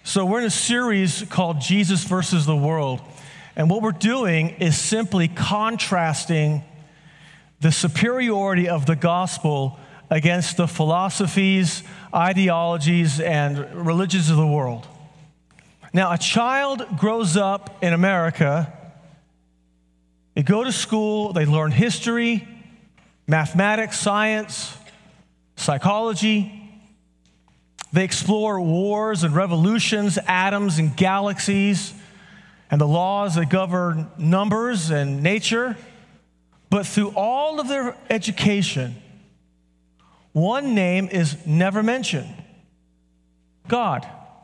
So we're in a series called Jesus versus the World. And what we're doing is simply contrasting the superiority of the gospel against the philosophies, ideologies, and religions of the world. Now, a child grows up in America. They go to school, they learn history, mathematics, science, psychology. They explore wars and revolutions, atoms and galaxies, and the laws that govern numbers and nature. But through all of their education, one name is never mentioned: God.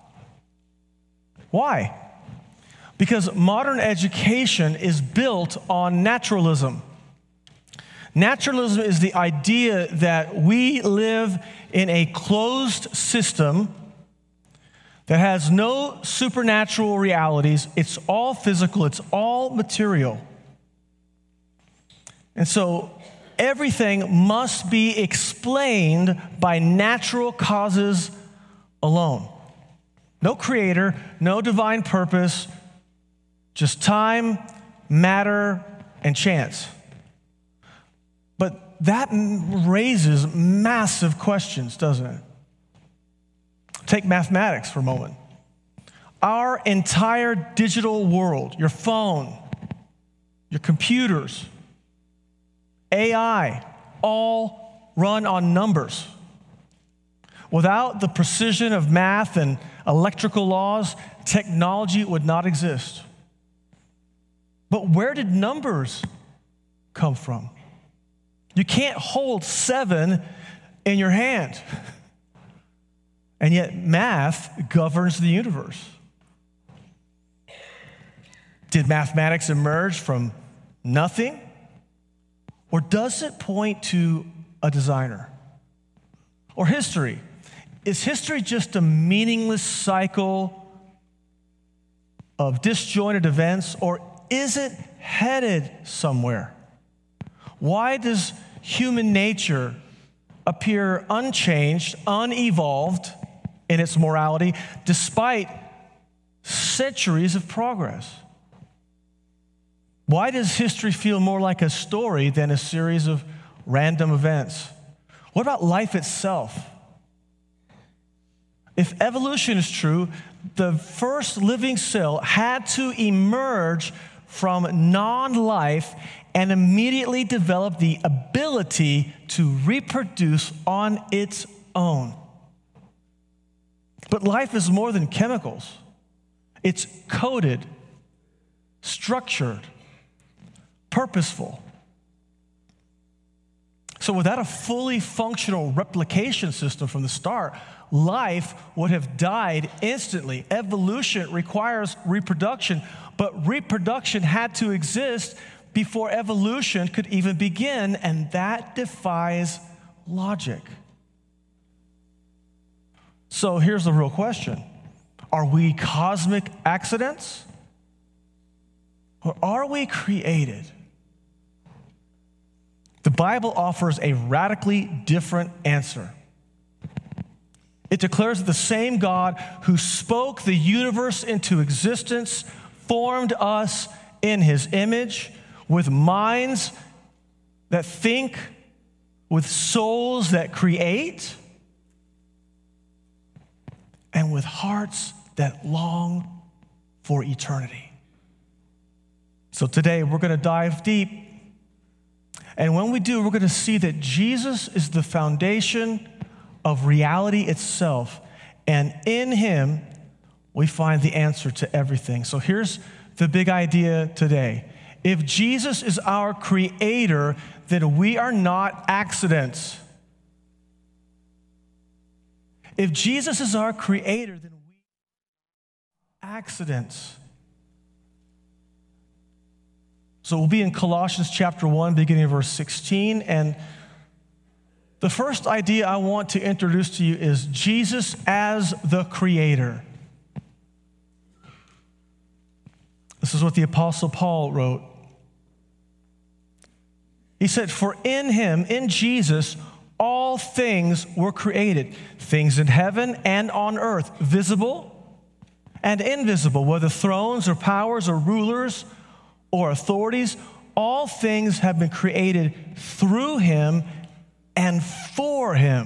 Why? Because modern education is built on naturalism. Naturalism is the idea that we live in a closed system that has no supernatural realities. It's all physical, it's all material. And so everything must be explained by natural causes alone. No creator, no divine purpose, just time, matter, and chance. But that raises massive questions, doesn't it? Take mathematics for a moment. Our entire digital world, your phone, your computers, AI, all run on numbers. Without the precision of math and electrical laws, technology would not exist. But where did numbers come from? You can't hold 7 in your hand. And yet math governs the universe. Did mathematics emerge from nothing? Or does it point to a designer? Or history? Is history just a meaningless cycle of disjointed events, or is it headed somewhere? Why does human nature appear unchanged, unevolved in its morality, despite centuries of progress? Why does history feel more like a story than a series of random events? What about life itself? If evolution is true, the first living cell had to emerge from non-life and immediately develop the ability to reproduce on its own. But life is more than chemicals. It's coded, structured, purposeful. So without a fully functional replication system from the start, life would have died instantly. Evolution requires reproduction, but reproduction had to exist before evolution could even begin, and that defies logic. So here's the real question. Are we cosmic accidents? Or are we created? The Bible offers a radically different answer. It declares that the same God who spoke the universe into existence formed us in his image, with minds that think, with souls that create, and with hearts that long for eternity. So today we're going to dive deep. And when we do, we're going to see that Jesus is the foundation of reality itself. And in him, we find the answer to everything. So here's the big idea today. If Jesus is our creator, then we are not accidents. If Jesus is our creator, then we are accidents. So we'll be in Colossians chapter 1, beginning of verse 16. And the first idea I want to introduce to you is Jesus as the creator. This is what the Apostle Paul wrote. He said, "For in him, in Jesus, all things were created, things in heaven and on earth, visible and invisible, whether thrones or powers or rulers or authorities. All things have been created through him and for him.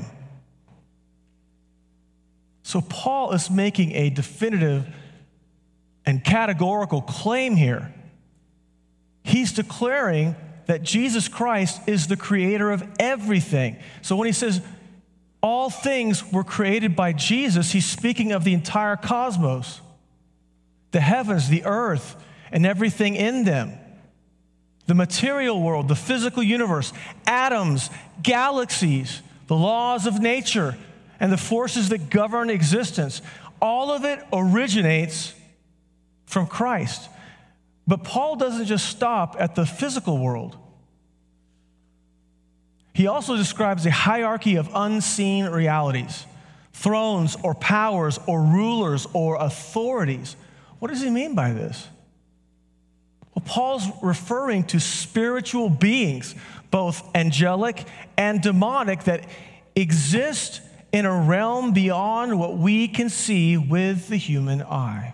So Paul is making a definitive and categorical claim here. He's declaring that Jesus Christ is the creator of everything. So when he says all things were created by Jesus, he's speaking of the entire cosmos, the heavens, the earth, and everything in them. The material world, the physical universe, atoms, galaxies, the laws of nature, and the forces that govern existence. All of it originates from Christ. But Paul doesn't just stop at the physical world. He also describes a hierarchy of unseen realities, thrones or powers or rulers or authorities. What does he mean by this? Well, Paul's referring to spiritual beings, both angelic and demonic, that exist in a realm beyond what we can see with the human eye.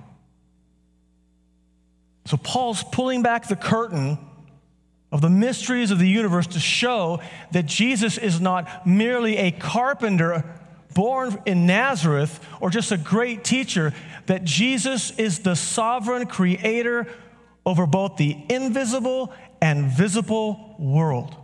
So Paul's pulling back the curtain of the mysteries of the universe to show that Jesus is not merely a carpenter born in Nazareth or just a great teacher, that Jesus is the sovereign creator over both the invisible and visible world.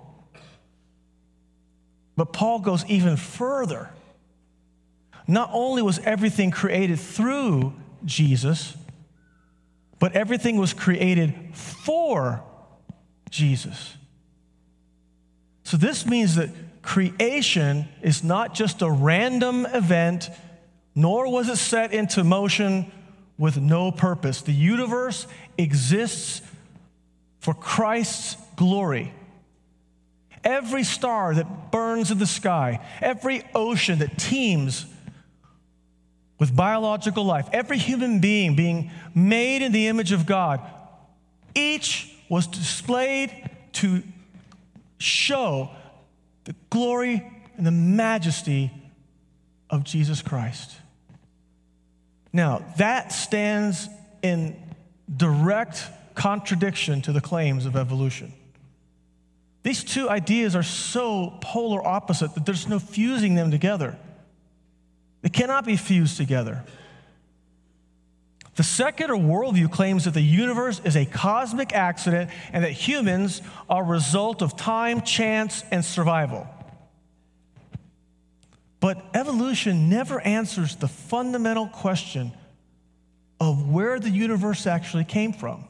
But Paul goes even further. Not only was everything created through Jesus, but everything was created for Jesus. So this means that creation is not just a random event, nor was it set into motion with no purpose. The universe exists for Christ's glory. Every star that burns in the sky, every ocean that teems with biological life, every human being being made in the image of God, each was displayed to show the glory and the majesty of Jesus Christ. Now, that stands in direct contradiction to the claims of evolution. These two ideas are so polar opposite that there's no fusing them together. They cannot be fused together. The secular worldview claims that the universe is a cosmic accident and that humans are a result of time, chance, and survival. But evolution never answers the fundamental question of where the universe actually came from.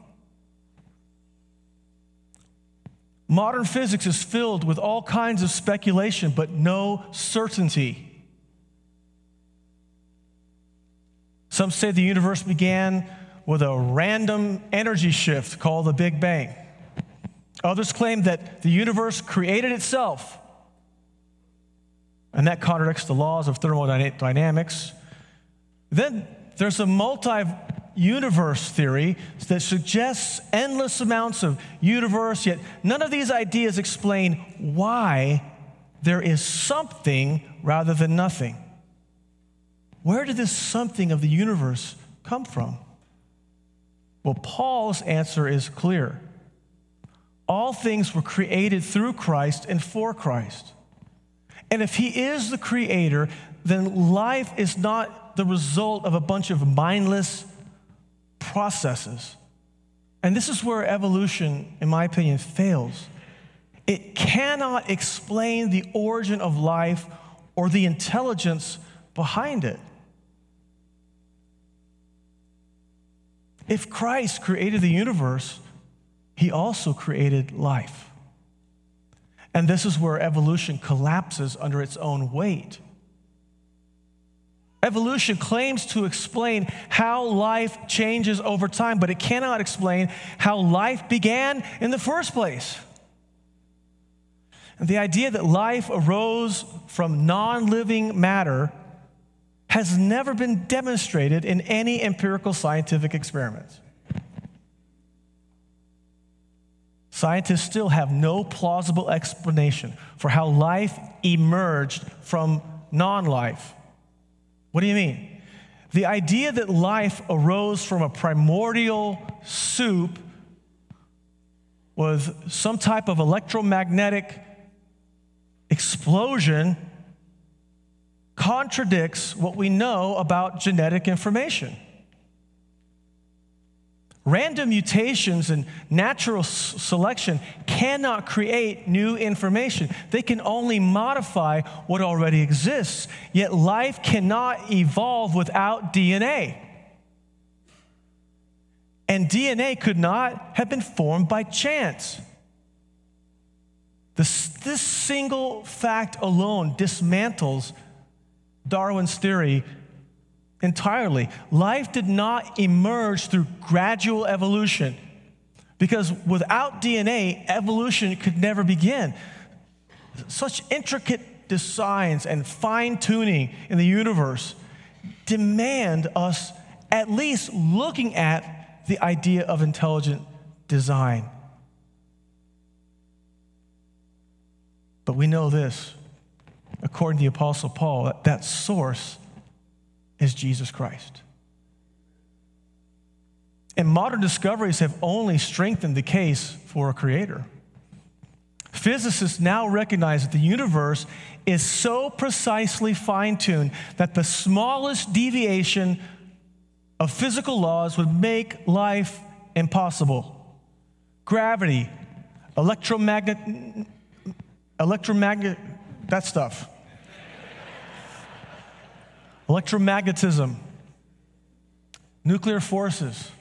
Modern physics is filled with all kinds of speculation, but no certainty. Some say the universe began with a random energy shift called the Big Bang. Others claim that the universe created itself, and that contradicts the laws of thermodynamics. Then there's a multi-universe theory that suggests endless amounts of universe, yet none of these ideas explain why there is something rather than nothing. Where did this something of the universe come from? Well, Paul's answer is clear. All things were created through Christ and for Christ. And if he is the creator, then life is not the result of a bunch of mindless processes. And this is where evolution, in my opinion, fails. It cannot explain the origin of life or the intelligence behind it. If Christ created the universe, he also created life. And this is where evolution collapses under its own weight. Evolution claims to explain how life changes over time, but it cannot explain how life began in the first place. And the idea that life arose from non-living matter has never been demonstrated in any empirical scientific experiments. Scientists still have no plausible explanation for how life emerged from non-life. What do you mean? The idea that life arose from a primordial soup with some type of electromagnetic explosion contradicts what we know about genetic information. Random mutations and natural selection cannot create new information. They can only modify what already exists. Yet life cannot evolve without DNA. And DNA could not have been formed by chance. This single fact alone dismantles Darwin's theory entirely. Life did not emerge through gradual evolution, because without DNA, evolution could never begin. Such intricate designs and fine-tuning in the universe demand us at least looking at the idea of intelligent design. But we know this, according to the Apostle Paul, that source is Jesus Christ. And modern discoveries have only strengthened the case for a creator. Physicists now recognize that the universe is so precisely fine-tuned that the smallest deviation of physical laws would make life impossible. Gravity, electromagnet, that stuff. Electromagnetism, nuclear forces.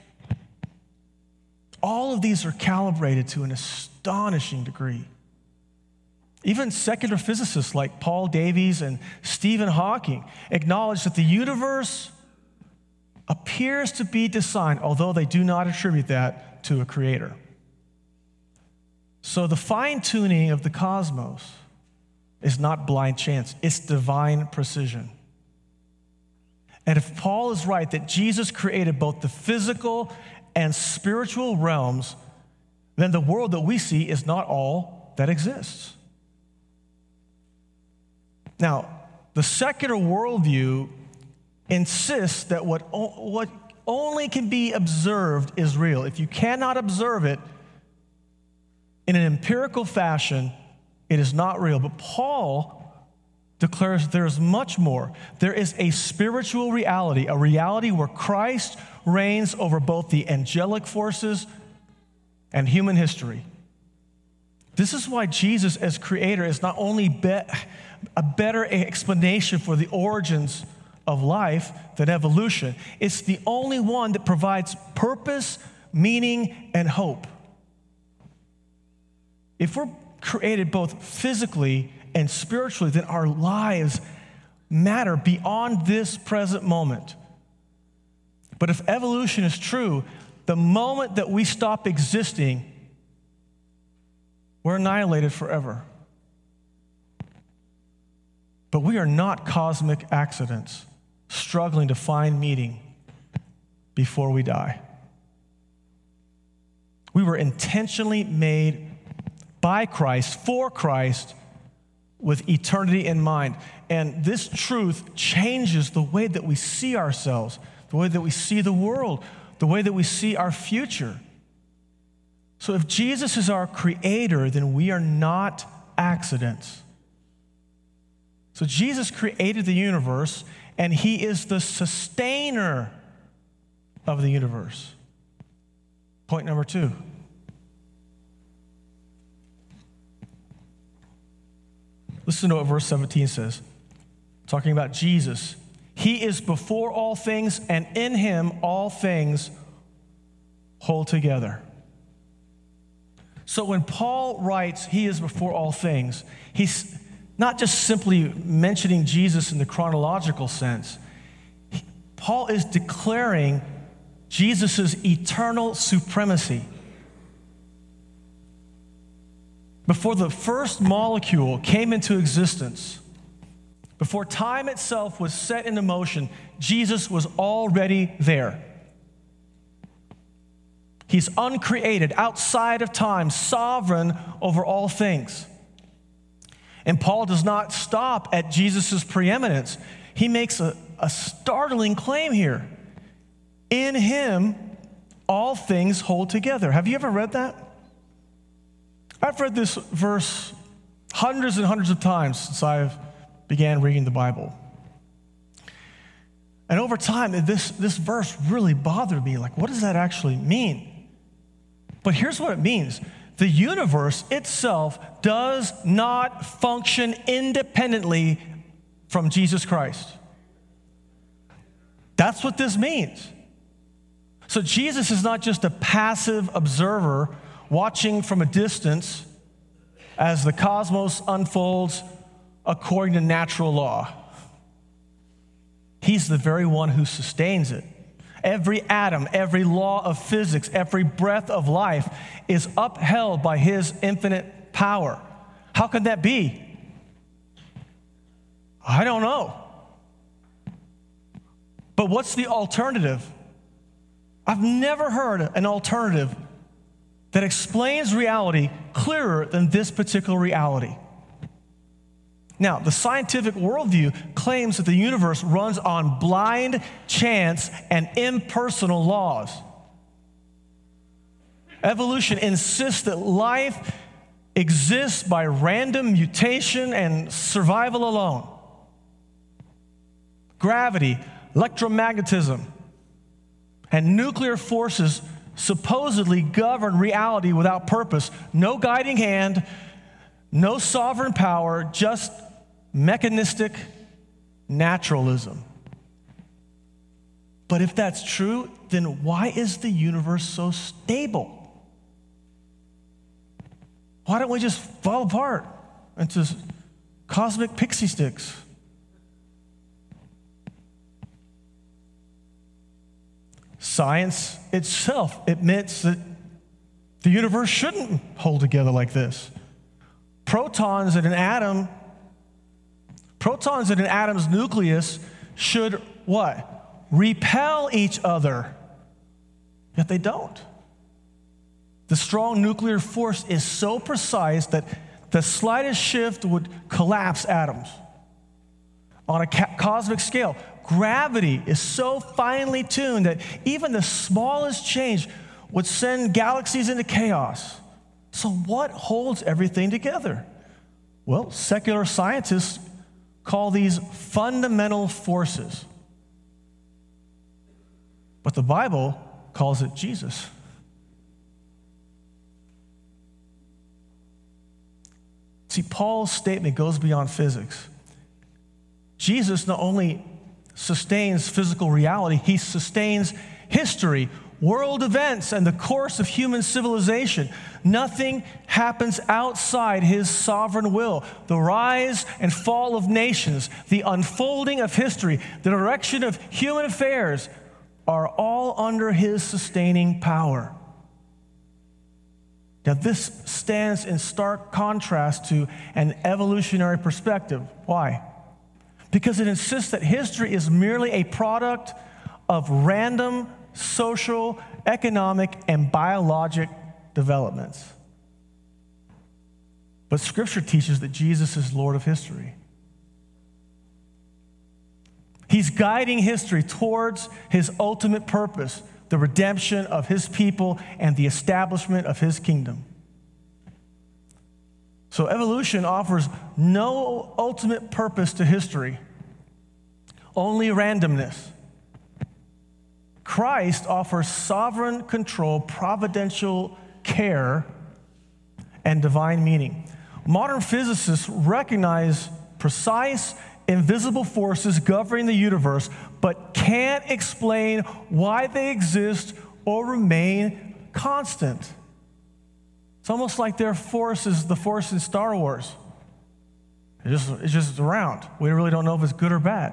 All of these are calibrated to an astonishing degree. Even secular physicists like Paul Davies and Stephen Hawking acknowledge that the universe appears to be designed, although they do not attribute that to a creator. So the fine-tuning of the cosmos is not blind chance, it's divine precision. And if Paul is right that Jesus created both the physical and spiritual realms, then the world that we see is not all that exists. Now, the secular worldview insists that what only can be observed is real. If you cannot observe it in an empirical fashion, it is not real. But Paul declares there is much more. There is a spiritual reality, a reality where Christ reigns over both the angelic forces and human history. This is why Jesus as creator is not only a better explanation for the origins of life than evolution. It's the only one that provides purpose, meaning, and hope. If we're created both physically and spiritually, then our lives matter beyond this present moment. But if evolution is true, the moment that we stop existing, we're annihilated forever. But we are not cosmic accidents struggling to find meaning before we die. We were intentionally made by Christ, for Christ, with eternity in mind. And this truth changes the way that we see ourselves, the way that we see the world, the way that we see our future. So if Jesus is our creator, then we are not accidents. So Jesus created the universe, and he is the sustainer of the universe. Point number 2. Listen to what verse 17 says. Talking about Jesus. He is before all things, and in him all things hold together. So when Paul writes, he is before all things, he's not just simply mentioning Jesus in the chronological sense. Paul is declaring Jesus' eternal supremacy. Before the first molecule came into existence, before time itself was set into motion, Jesus was already there. He's uncreated, outside of time, sovereign over all things. And Paul does not stop at Jesus' preeminence. He makes a a startling claim here. In him, all things hold together. Have you ever read that? I've read this verse hundreds and hundreds of times since I began reading the Bible. And over time, this verse really bothered me. Like, what does that actually mean? But here's what it means. The universe itself does not function independently from Jesus Christ. That's what this means. So Jesus is not just a passive observer watching from a distance as the cosmos unfolds according to natural law. He's the very one who sustains it. Every atom, every law of physics, every breath of life is upheld by his infinite power. How could that be? I don't know. But what's the alternative? I've never heard an alternative that explains reality clearer than this particular reality. Now, the scientific worldview claims that the universe runs on blind chance and impersonal laws. Evolution insists that life exists by random mutation and survival alone. Gravity, electromagnetism, and nuclear forces supposedly govern reality without purpose. No guiding hand, no sovereign power, just mechanistic naturalism. But if that's true, then why is the universe so stable? Why don't we just fall apart into cosmic pixie sticks? Science itself admits that the universe shouldn't hold together like this. Protons in an atom's nucleus should what? Repel each other. Yet they don't. The strong nuclear force is so precise that the slightest shift would collapse atoms. On a cosmic scale, gravity is so finely tuned that even the smallest change would send galaxies into chaos. So what holds everything together? Well, secular scientists call these fundamental forces. But the Bible calls it Jesus. See, Paul's statement goes beyond physics. Jesus not only sustains physical reality, he sustains history, world events, and the course of human civilization. Nothing happens outside his sovereign will. The rise and fall of nations, the unfolding of history, the direction of human affairs are all under his sustaining power. Now, this stands in stark contrast to an evolutionary perspective. Why? Because it insists that history is merely a product of random social, economic, and biologic developments. But Scripture teaches that Jesus is Lord of history. He's guiding history towards his ultimate purpose, the redemption of his people and the establishment of his kingdom. So evolution offers no ultimate purpose to history, only randomness. Christ offers sovereign control, providential care, and divine meaning. Modern physicists recognize precise, invisible forces governing the universe, but can't explain why they exist or remain constant. It's almost like their force is the force in Star Wars. It's just around. We really don't know if it's good or bad.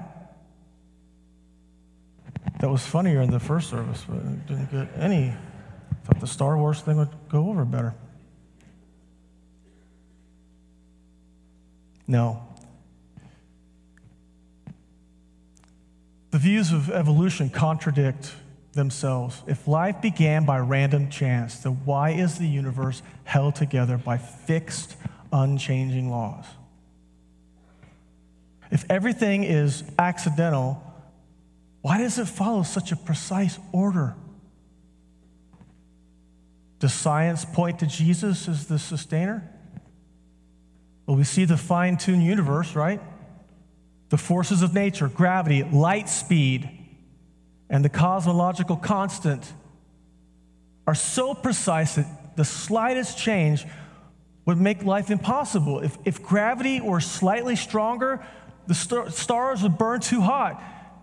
That was funnier in the first service, but it didn't get any. I thought the Star Wars thing would go over better. No. The views of evolution contradict themselves. If life began by random chance, then why is the universe held together by fixed, unchanging laws? If everything is accidental, Why does it follow such a precise order? Does science point to Jesus as the sustainer? Well, we see the fine-tuned universe, right? The forces of nature, gravity, light speed, and the cosmological constant are so precise that the slightest change would make life impossible. If gravity were slightly stronger, the stars would burn too hot.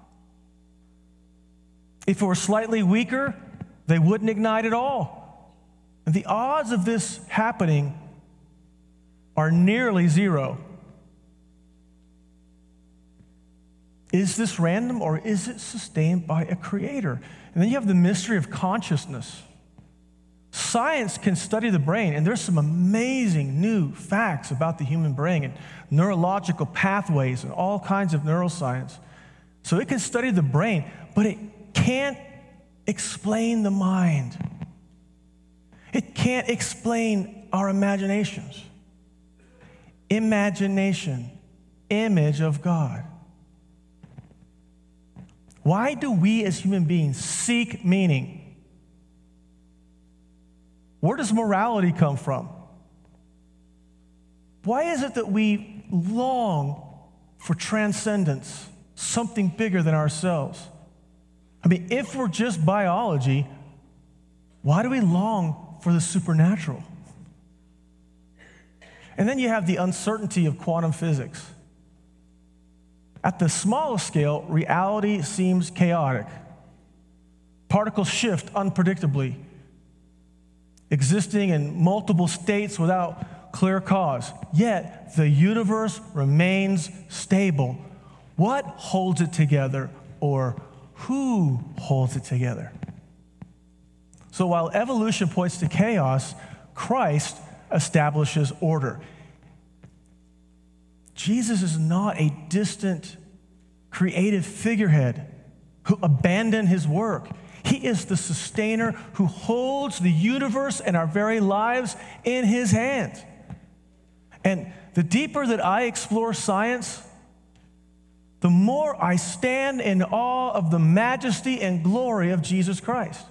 If it were slightly weaker, they wouldn't ignite at all. And the odds of this happening are nearly zero. Is this random, or is it sustained by a creator? And then you have the mystery of consciousness. Science can study the brain, and there's some amazing new facts about the human brain and neurological pathways and all kinds of neuroscience. So it can study the brain, but it can't explain the mind. It can't explain our imaginations. Imagination, image of God. Why do we as human beings seek meaning? Where does morality come from? Why is it that we long for transcendence, something bigger than ourselves? I mean, if we're just biology, why do we long for the supernatural? And then you have the uncertainty of quantum physics. At the smallest scale, reality seems chaotic. Particles shift unpredictably, existing in multiple states without clear cause. Yet, the universe remains stable. What holds it together, or who holds it together? So while evolution points to chaos, Christ establishes order. Jesus is not a distant, creative figurehead who abandoned his work. He is the sustainer who holds the universe and our very lives in his hands. And the deeper that I explore science, the more I stand in awe of the majesty and glory of Jesus Christ.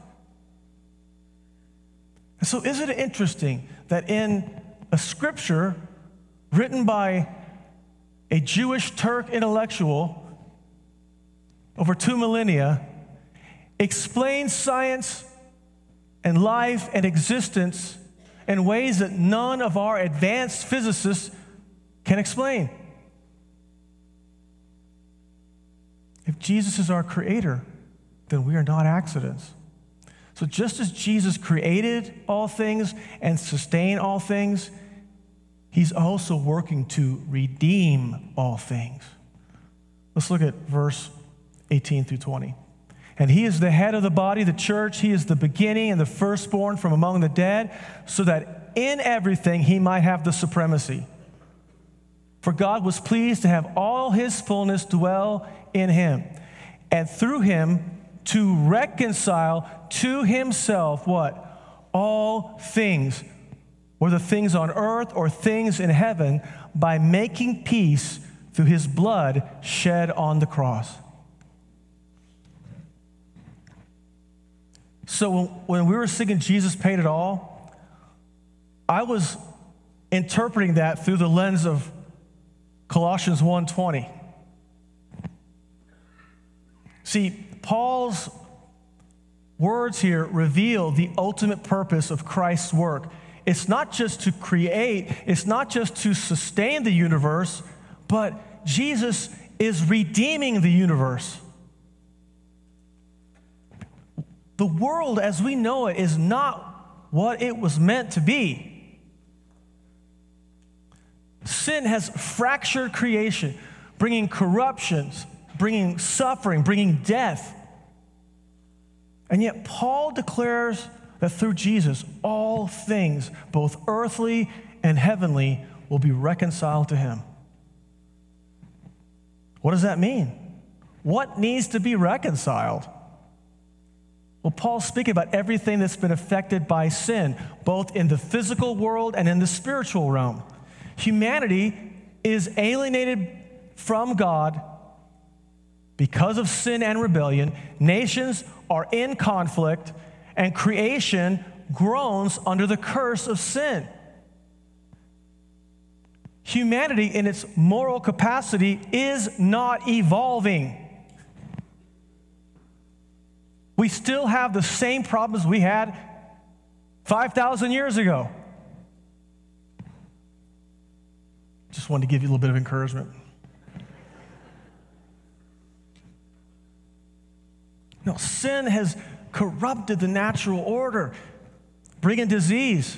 And so isn't it interesting that in a scripture written by a Jewish Turk intellectual over 2 millennia explains science and life and existence in ways that none of our advanced physicists can explain? If Jesus is our creator, then we are not accidents. So just as Jesus created all things and sustained all things, he's also working to redeem all things. Let's look at verse 18 through 20. And he is the head of the body, the church. He is the beginning and the firstborn from among the dead, so that in everything he might have the supremacy. For God was pleased to have all his fullness dwell in him, and through him to reconcile to himself what? All things, whether things on earth or things in heaven, by making peace through his blood shed on the cross. So when we were singing Jesus Paid It All, I was interpreting that through the lens of Colossians 1:20. See, Paul's words here reveal the ultimate purpose of Christ's work. It's not just to create, it's not just to sustain the universe, but Jesus is redeeming the universe. The world as we know it is not what it was meant to be. Sin has fractured creation, bringing corruptions, bringing suffering, bringing death. And yet Paul declares that through Jesus, all things, both earthly and heavenly, will be reconciled to him. What does that mean? What needs to be reconciled? Well, Paul's speaking about everything that's been affected by sin, both in the physical world and in the spiritual realm. Humanity is alienated from God Because of sin and rebellion, nations are in conflict, and creation groans under the curse of sin. Humanity, in its moral capacity, is not evolving. We still have the same problems we had 5,000 years ago. Just wanted to give you a little bit of encouragement. No, sin has corrupted the natural order, bringing disease,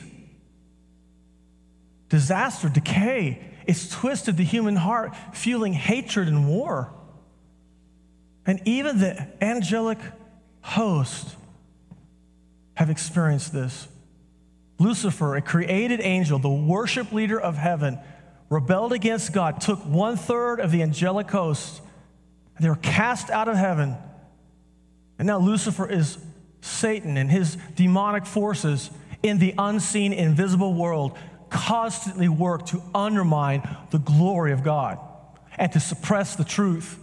disaster, decay. It's twisted the human heart, fueling hatred and war. And even the angelic host have experienced this. Lucifer, a created angel, the worship leader of heaven, rebelled against God, took 1/3 of the angelic host, and they were cast out of heaven. And now Lucifer is Satan and his demonic forces in the unseen, invisible world constantly work to undermine the glory of God and to suppress the truth.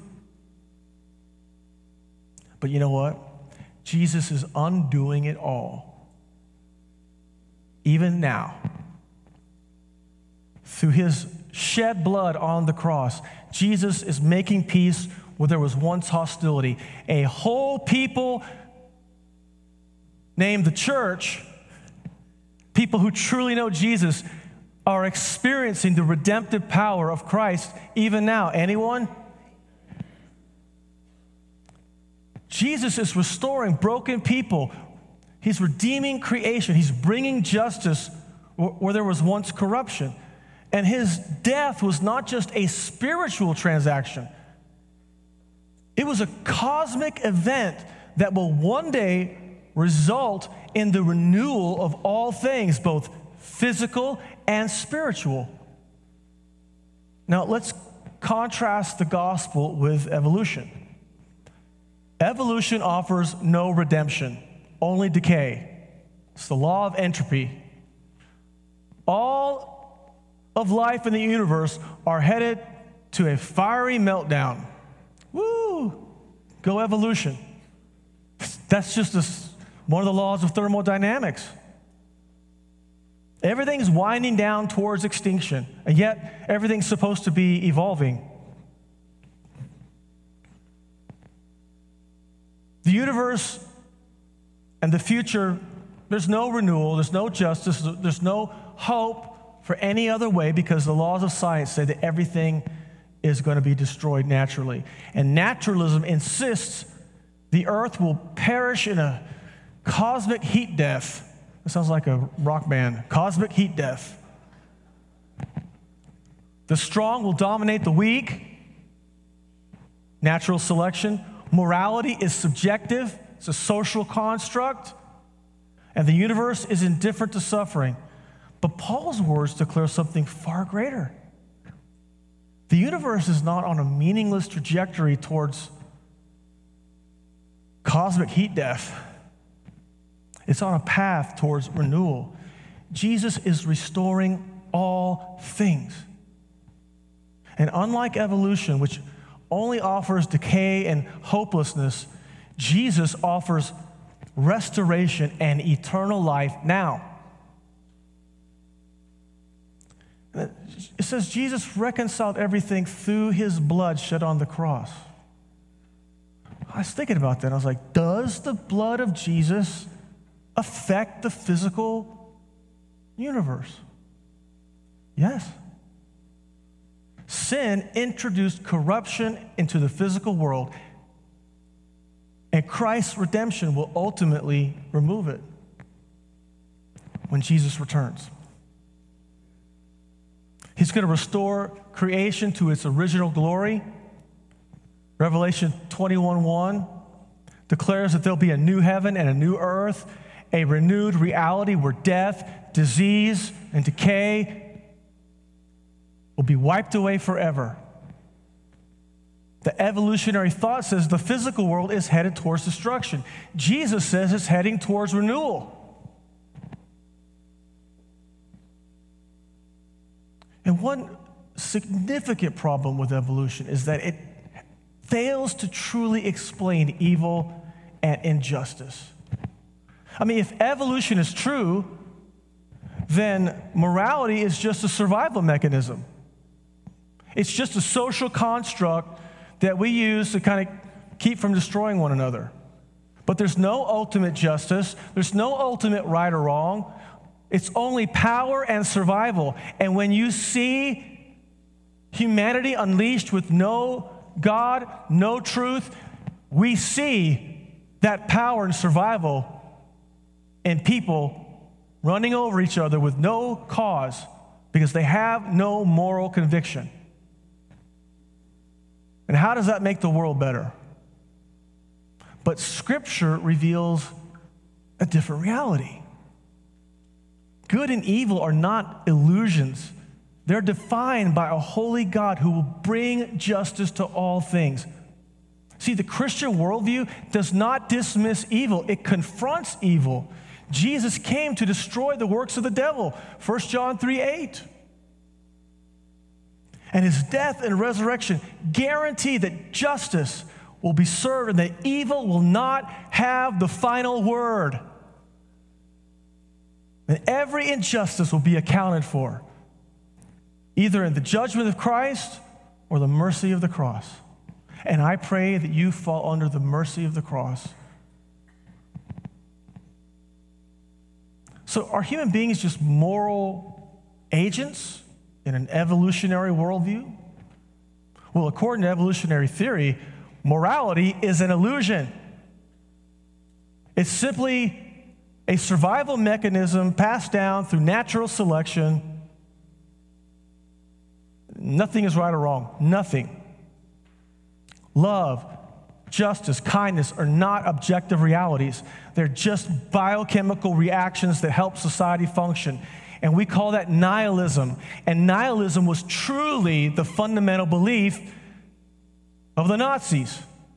But you know what? Jesus is undoing it all. Even now, through his shed blood on the cross, Jesus is making peace where there was once hostility. A whole people named the church, people who truly know Jesus, are experiencing the redemptive power of Christ even now. Anyone? Jesus is restoring broken people. He's redeeming creation. He's bringing justice where there was once corruption. And his death was not just a spiritual transaction. It was a cosmic event that will one day result in the renewal of all things, both physical and spiritual. Now, let's contrast the gospel with evolution. Evolution offers no redemption, only decay. It's the law of entropy. All of life in the universe are headed to a fiery meltdown. Woo! Go evolution. That's just one of the laws of thermodynamics. Everything's winding down towards extinction, and yet everything's supposed to be evolving. The universe and the future, there's no renewal, there's no justice, there's no hope for any other way because the laws of science say that everything is going to be destroyed naturally. And naturalism insists the earth will perish in a cosmic heat death. It sounds like a rock band. Cosmic heat death. The strong will dominate the weak. Natural selection. Morality is subjective. It's a social construct. And the universe is indifferent to suffering. But Paul's words declare something far greater. The universe is not on a meaningless trajectory towards cosmic heat death. It's on a path towards renewal. Jesus is restoring all things. And unlike evolution, which only offers decay and hopelessness, Jesus offers restoration and eternal life now. It says Jesus reconciled everything through his blood shed on the cross. I was thinking about that. I was like, does the blood of Jesus affect the physical universe? Yes. Sin introduced corruption into the physical world, and Christ's redemption will ultimately remove it when Jesus returns. He's going to restore creation to its original glory. Revelation 21:1 declares that there'll be a new heaven and a new earth, a renewed reality where death, disease, and decay will be wiped away forever. The evolutionary thought says the physical world is headed towards destruction. Jesus says it's heading towards renewal. And one significant problem with evolution is that it fails to truly explain evil and injustice. I mean, if evolution is true, then morality is just a survival mechanism. It's just a social construct that we use to kind of keep from destroying one another. But there's no ultimate justice. There's no ultimate right or wrong. It's only power and survival. And when you see humanity unleashed with no God, no truth, we see that power and survival in people running over each other with no cause because they have no moral conviction. And how does that make the world better? But Scripture reveals a different reality. Good and evil are not illusions. They're defined by a holy God who will bring justice to all things. See, the Christian worldview does not dismiss evil. It confronts evil. Jesus came to destroy the works of the devil, 1 John 3:8. And his death and resurrection guarantee that justice will be served and that evil will not have the final word. And every injustice will be accounted for, either in the judgment of Christ or the mercy of the cross. And I pray that you fall under the mercy of the cross. So are human beings just moral agents in an evolutionary worldview? Well, according to evolutionary theory, morality is an illusion. It's simply a survival mechanism passed down through natural selection. Nothing is right or wrong. Nothing. Love, justice, kindness are not objective realities. They're just biochemical reactions that help society function. And we call that nihilism. And nihilism was truly the fundamental belief of the Nazis.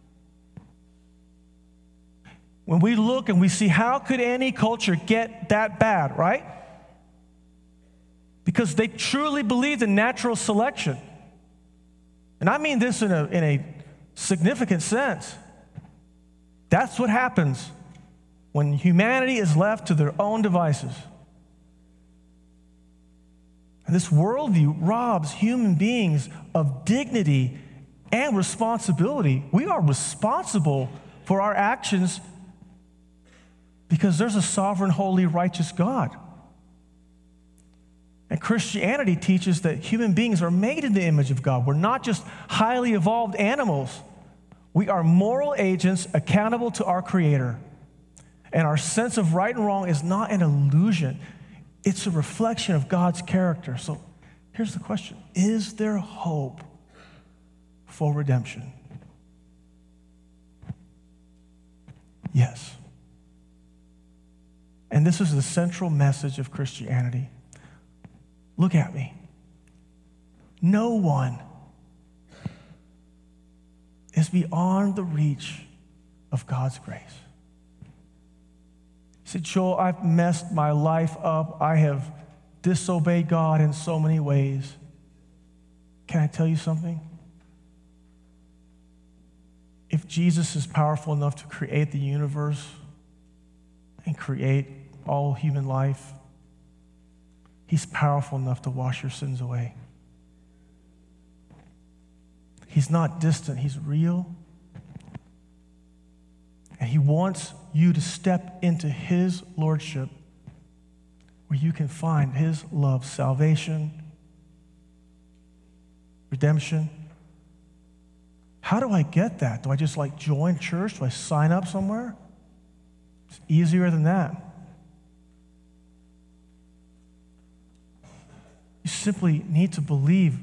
When we look and we see how could any culture get that bad, right? Because they truly believed in natural selection. And I mean this in a significant sense. That's what happens when humanity is left to their own devices. And this worldview robs human beings of dignity and responsibility. We are responsible for our actions because there's a sovereign, holy, righteous God. And Christianity teaches that human beings are made in the image of God. We're not just highly evolved animals. We are moral agents accountable to our Creator. And our sense of right and wrong is not an illusion. It's a reflection of God's character. So here's the question. Is there hope for redemption? Yes. And this is the central message of Christianity. Look at me. No one is beyond the reach of God's grace. He said, Joel, I've messed my life up. I have disobeyed God in so many ways. Can I tell you something? If Jesus is powerful enough to create the universe and create all human life, He's powerful enough to wash your sins away. He's not distant. He's real. And He wants you to step into His lordship where you can find His love, salvation, redemption. How do I get that? Do I just join church? Do I sign up somewhere? It's easier than that. You simply need to believe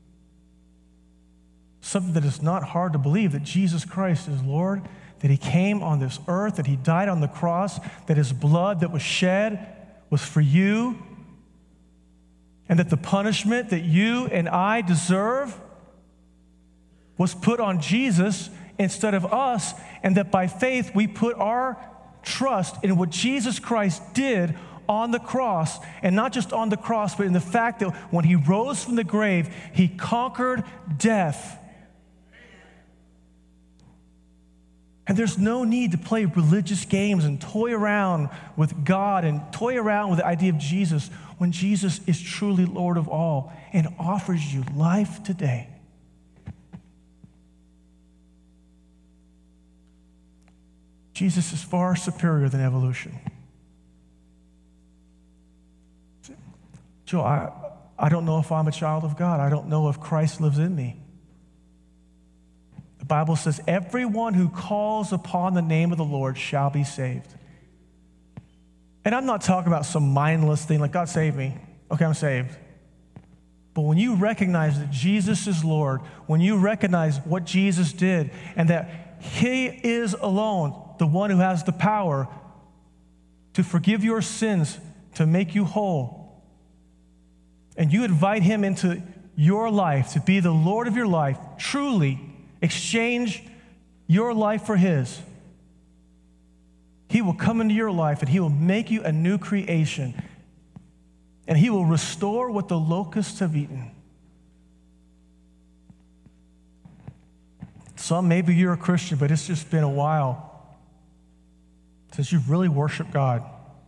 something that is not hard to believe, that Jesus Christ is Lord, that He came on this earth, that He died on the cross, that His blood that was shed was for you, and that the punishment that you and I deserve was put on Jesus instead of us, and that by faith we put our trust in what Jesus Christ did on the cross, and not just on the cross, but in the fact that when He rose from the grave, He conquered death. And there's no need to play religious games and toy around with God and toy around with the idea of Jesus when Jesus is truly Lord of all and offers you life today. Jesus is far superior than evolution. Joe, I don't know if I'm a child of God. I don't know if Christ lives in me. The Bible says, everyone who calls upon the name of the Lord shall be saved. And I'm not talking about some mindless thing like, God save me. Okay, I'm saved. But when you recognize that Jesus is Lord, when you recognize what Jesus did and that he is alone the one who has the power to forgive your sins, to make you whole, and you invite him into your life to be the Lord of your life, truly exchange your life for his, he will come into your life and he will make you a new creation. And he will restore what the locusts have eaten. Some, maybe you're a Christian, but it's just been a while since you've really worshiped God.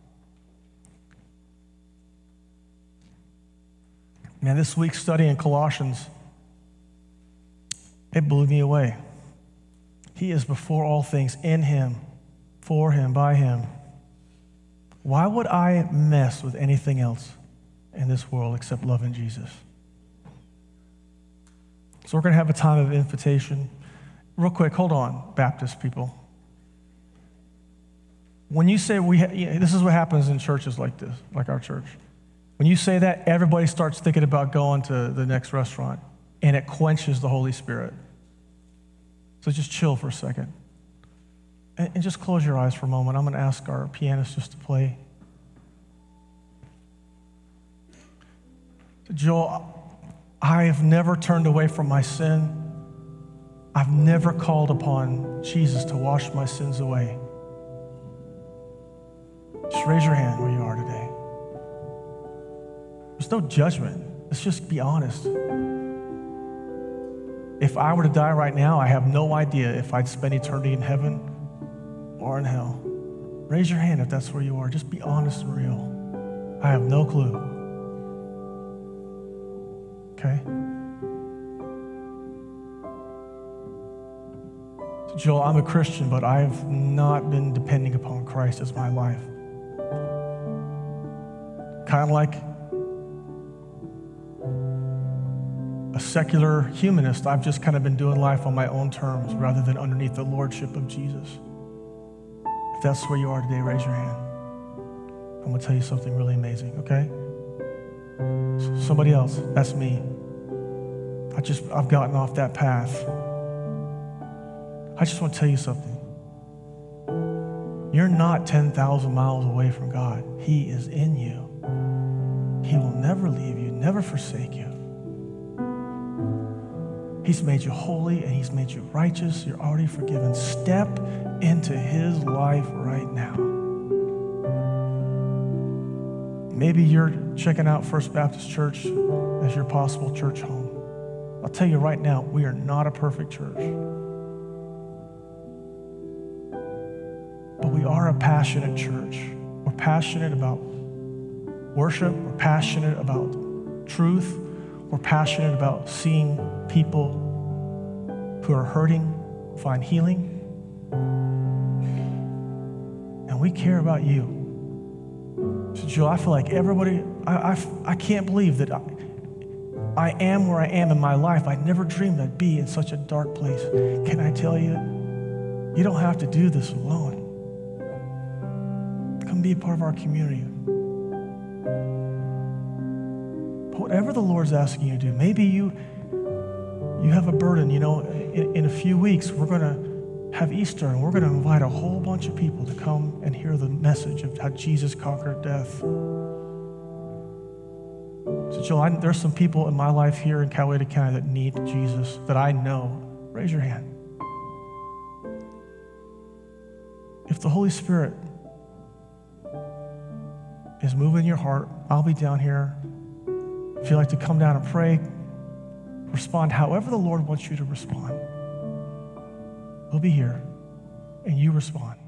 Man, this week's study in Colossians, it blew me away. He is before all things, in him, for him, by him. Why would I mess with anything else in this world except loving Jesus? So we're going to have a time of invitation. Real quick, hold on, Baptist people. When you say this is what happens in churches like this, like our church. When you say that, everybody starts thinking about going to the next restaurant, and it quenches the Holy Spirit. So just chill for a second. And just close your eyes for a moment. I'm going to ask our pianist just to play. Joel, I have never turned away from my sin. I've never called upon Jesus to wash my sins away. Just raise your hand where you are today. There's no judgment. Let's just be honest. If I were to die right now, I have no idea if I'd spend eternity in heaven or in hell. Raise your hand if that's where you are. Just be honest and real. I have no clue. Okay? So Joel, I'm a Christian, but I've not been depending upon Christ as my life. Kind of like a secular humanist, I've just kind of been doing life on my own terms rather than underneath the lordship of Jesus. If that's where you are today, raise your hand. I'm going to tell you something really amazing, okay? Somebody else, that's me. I've gotten off that path. I just want to tell you something. You're not 10,000 miles away from God. He is in you. He will never leave you, never forsake you. He's made you holy and he's made you righteous. You're already forgiven. Step into his life right now. Maybe you're checking out First Baptist Church as your possible church home. I'll tell you right now, we are not a perfect church. But we are a passionate church. We're passionate about worship. We're passionate about truth. We're passionate about seeing people who are hurting find healing. And we care about you. So Joe, I feel like everybody, I can't believe that I am where I am in my life. I never dreamed I'd be in such a dark place. Can I tell you, you don't have to do this alone. Come be a part of our community. But whatever the Lord's asking you to do, maybe you have a burden. In a few weeks, we're going to have Easter, and we're going to invite a whole bunch of people to come and hear the message of how Jesus conquered death. So, Joel, there's some people in my life here in Coweta County that need Jesus, that I know. Raise your hand. If the Holy Spirit is moving your heart, I'll be down here. If you'd like to come down and pray, respond however the Lord wants you to respond. We'll be here. and you respond.